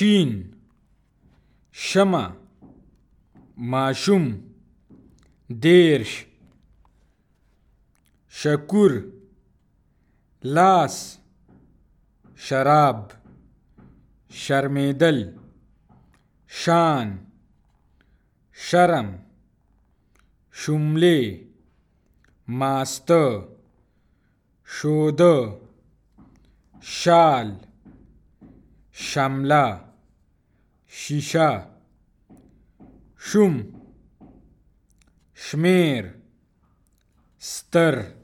شین شمع ماشوم دیرش شکور لاس شراب شرمیدل شان شرم شمله ماسته شوده شال شمله شیشه شوم شمیر ستر